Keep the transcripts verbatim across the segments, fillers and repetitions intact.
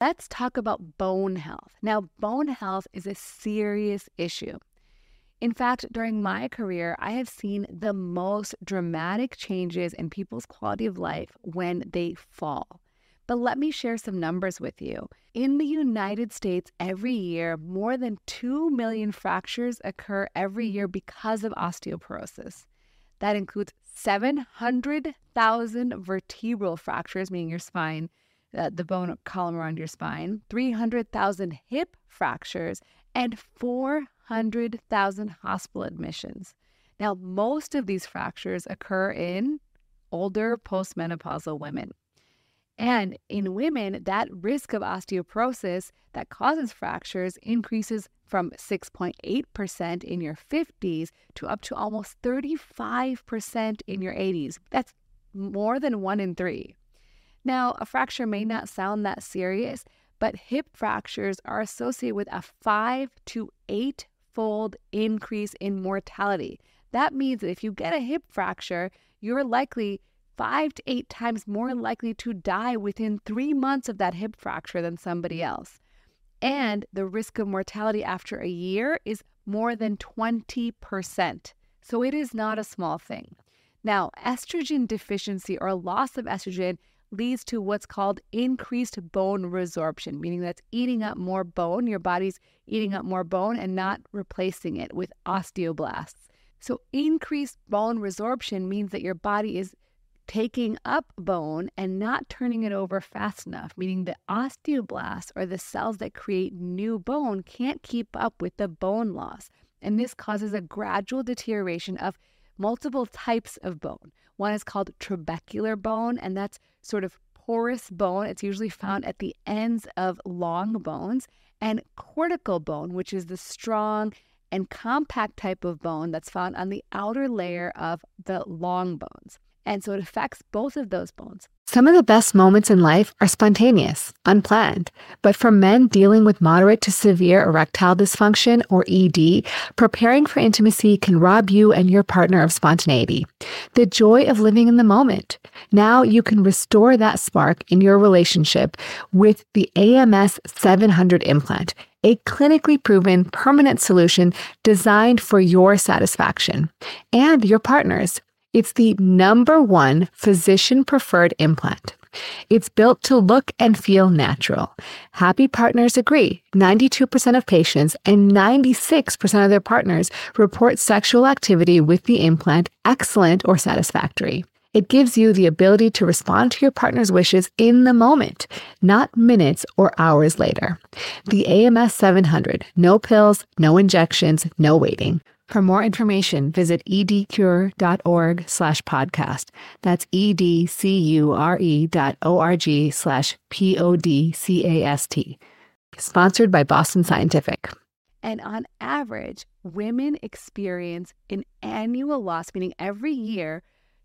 let's talk about bone health. Now, bone health is a serious issue. In fact, during my career, I have seen the most dramatic changes in people's quality of life when they fall. But let me share some numbers with you. In the United States, every year, more than two million fractures occur every year because of osteoporosis. That includes seven hundred thousand vertebral fractures, meaning your spine, uh, the bone column around your spine, three hundred thousand hip fractures, and four hundred thousand hospital admissions. Now, most of these fractures occur in older postmenopausal women. And in women, that risk of osteoporosis that causes fractures increases from six point eight percent in your fifties to up to almost thirty-five percent in your eighties. That's more than one in three. Now, a fracture may not sound that serious, but hip fractures are associated with a five to eight fold increase in mortality. That means that if you get a hip fracture, you're likely five to eight times more likely to die within three months of that hip fracture than somebody else. And the risk of mortality after a year is more than twenty percent. So it is not a small thing. Now, estrogen deficiency or loss of estrogen leads to what's called increased bone resorption, meaning that's eating up more bone. Your body's eating up more bone and not replacing it with osteoblasts. So increased bone resorption means that your body is taking up bone and not turning it over fast enough, meaning the osteoblasts or the cells that create new bone can't keep up with the bone loss. And this causes a gradual deterioration of multiple types of bone. One is called trabecular bone, and that's sort of porous bone. It's usually found at the ends of long bones, and cortical bone, which is the strong and compact type of bone that's found on the outer layer of the long bones. And so it affects both of those bones. Some of the best moments in life are spontaneous, unplanned. But for men dealing with moderate to severe erectile dysfunction, or E D, preparing for intimacy can rob you and your partner of spontaneity, the joy of living in the moment. Now you can restore that spark in your relationship with the A M S seven hundred implant, a clinically proven permanent solution designed for your satisfaction and your partner's. It's the number one physician-preferred implant. It's built to look and feel natural. Happy partners agree. ninety-two percent of patients and ninety-six percent of their partners report sexual activity with the implant excellent or satisfactory. It gives you the ability to respond to your partner's wishes in the moment, not minutes or hours later. The A M S seven hundred. No pills, no injections, no waiting. For more information, visit edcure.org slash podcast. That's E-D-C-U-R-E dot O-R-G slash P-O-D-C-A-S-T. Sponsored by Boston Scientific. And on average, women experience an annual loss, meaning every year,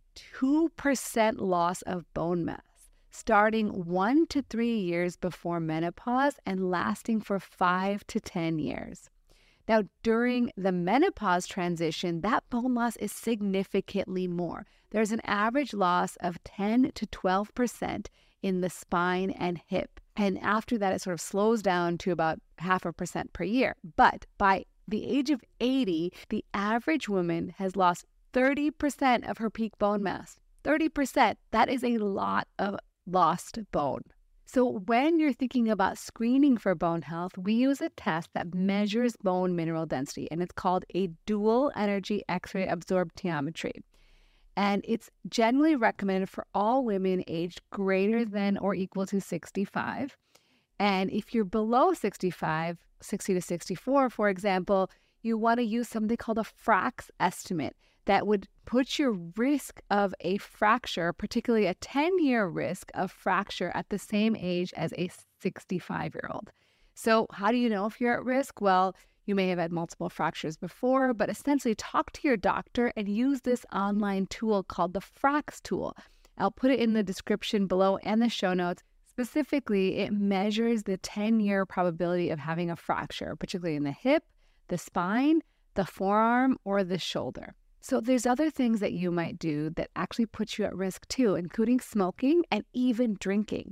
two percent loss of bone mass, starting one to three years before menopause and lasting for five to ten years. Now, during the menopause transition, that bone loss is significantly more. There's an average loss of ten to twelve percent in the spine and hip. And after that, it sort of slows down to about half a percent per year. But by the age of eighty, the average woman has lost thirty percent of her peak bone mass. thirty percent, that is a lot of lost bone. So when you're thinking about screening for bone health, we use a test that measures bone mineral density, and it's called a dual energy X-ray absorptiometry. And it's generally recommended for all women aged greater than or equal to sixty-five. And if you're below sixty-five, sixty to sixty-four, for example, you want to use something called a Frax estimate that would put your risk of a fracture, particularly a ten-year risk of fracture at the same age as a sixty-five-year-old. So how do you know if you're at risk? Well, you may have had multiple fractures before, but essentially talk to your doctor and use this online tool called the Frax tool. I'll put it in the description below and the show notes. Specifically, it measures the ten-year probability of having a fracture, particularly in the hip, the spine, the forearm, or the shoulder. So there's other things that you might do that actually put you at risk too, including smoking and even drinking.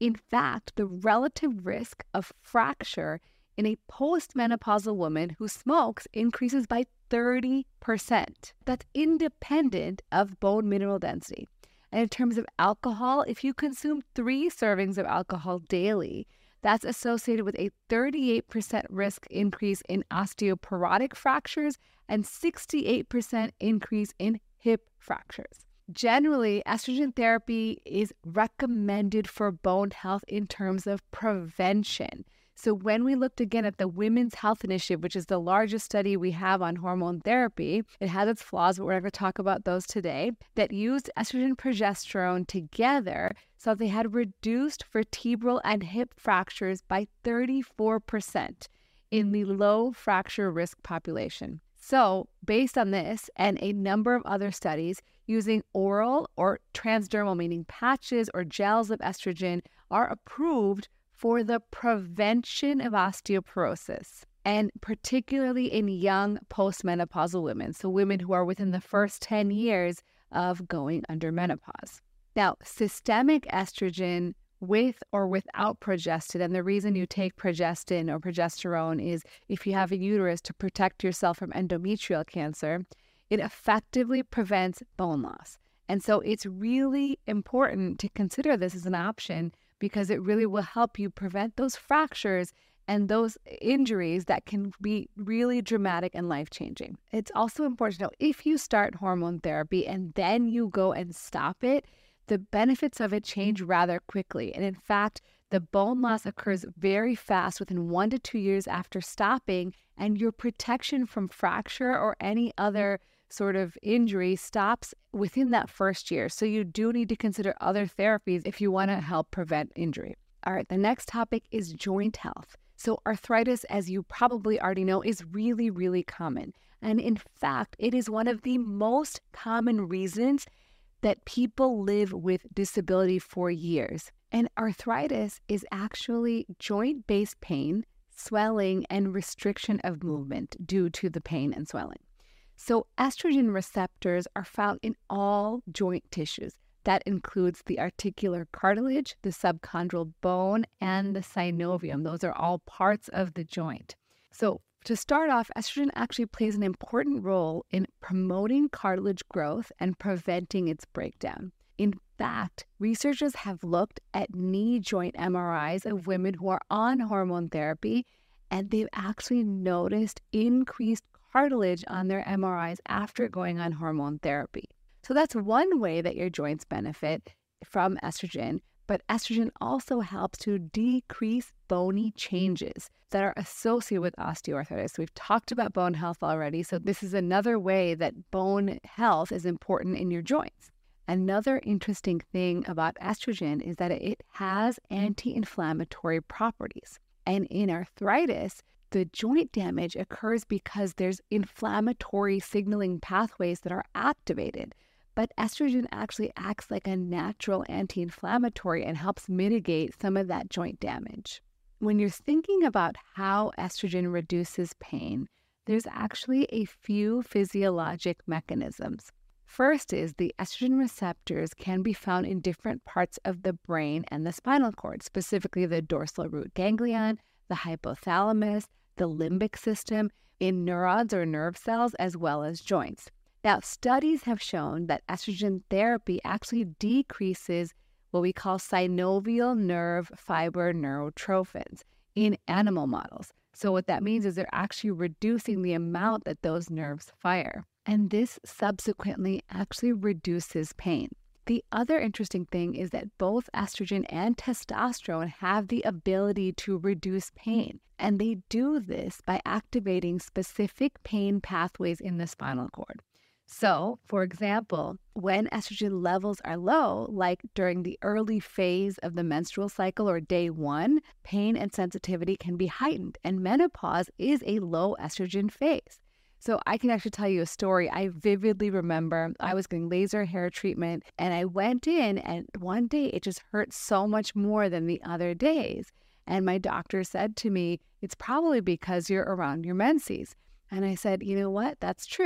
In fact, the relative risk of fracture in a postmenopausal woman who smokes increases by thirty percent. That's independent of bone mineral density. And in terms of alcohol, if you consume three servings of alcohol daily, that's associated with a thirty-eight percent risk increase in osteoporotic fractures and sixty-eight percent increase in hip fractures. Generally, estrogen therapy is recommended for bone health in terms of prevention. So when we looked again at the Women's Health Initiative, which is the largest study we have on hormone therapy, it has its flaws, but we're not going to talk about those today, that used estrogen and progesterone together, so they had reduced vertebral and hip fractures by thirty-four percent in the low fracture risk population. So based on this and a number of other studies, using oral or transdermal, meaning patches or gels of estrogen, are approved for the prevention of osteoporosis, and particularly in young postmenopausal women, so women who are within the first ten years of going under menopause. Now, systemic estrogen with or without progestin, and the reason you take progestin or progesterone is if you have a uterus to protect yourself from endometrial cancer, it effectively prevents bone loss. And so it's really important to consider this as an option because it really will help you prevent those fractures and those injuries that can be really dramatic and life-changing. It's also important to know if you start hormone therapy and then you go and stop it, the benefits of it change rather quickly. And in fact, the bone loss occurs very fast within one to two years after stopping, and your protection from fracture or any other sort of injury stops within that first year. So you do need to consider other therapies if you want to help prevent injury. All right, the next topic is joint health. So arthritis, as you probably already know, is really, really common. And in fact, it is one of the most common reasons that people live with disability for years. And arthritis is actually joint-based pain, swelling, and restriction of movement due to the pain and swelling. So estrogen receptors are found in all joint tissues. That includes the articular cartilage, the subchondral bone, and the synovium. Those are all parts of the joint. So to start off, estrogen actually plays an important role in promoting cartilage growth and preventing its breakdown. In fact, researchers have looked at knee joint M R Is of women who are on hormone therapy, and they've actually noticed increased cartilage on their M R Is after going on hormone therapy. So that's one way that your joints benefit from estrogen, but estrogen also helps to decrease bony changes that are associated with osteoarthritis. We've talked about bone health already, so this is another way that bone health is important in your joints. Another interesting thing about estrogen is that it has anti-inflammatory properties. And in arthritis, the joint damage occurs because there's inflammatory signaling pathways that are activated. But estrogen actually acts like a natural anti-inflammatory and helps mitigate some of that joint damage. When you're thinking about how estrogen reduces pain, there's actually a few physiologic mechanisms. First is the estrogen receptors can be found in different parts of the brain and the spinal cord, specifically the dorsal root ganglion, the hypothalamus, the limbic system, in neurons or nerve cells, as well as joints. Now, studies have shown that estrogen therapy actually decreases what we call synovial nerve fiber neurotrophins in animal models. So what that means is they're actually reducing the amount that those nerves fire. And this subsequently actually reduces pain. The other interesting thing is that both estrogen and testosterone have the ability to reduce pain. And they do this by activating specific pain pathways in the spinal cord. So, for example, when estrogen levels are low, like during the early phase of the menstrual cycle or day one, pain and sensitivity can be heightened, and menopause is a low estrogen phase. So I can actually tell you a story. I vividly remember I was getting laser hair treatment, and I went in, and one day it just hurt so much more than the other days. And my doctor said to me, "It's probably because you're around your menses." And I said, "You know what? That's true."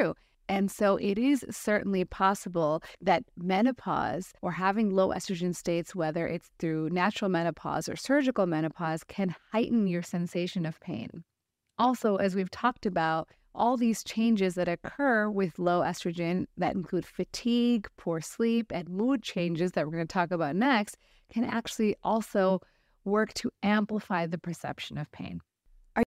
And so it is certainly possible that menopause or having low estrogen states, whether it's through natural menopause or surgical menopause, can heighten your sensation of pain. Also, as we've talked about, all these changes that occur with low estrogen that include fatigue, poor sleep, and mood changes that we're going to talk about next can actually also work to amplify the perception of pain.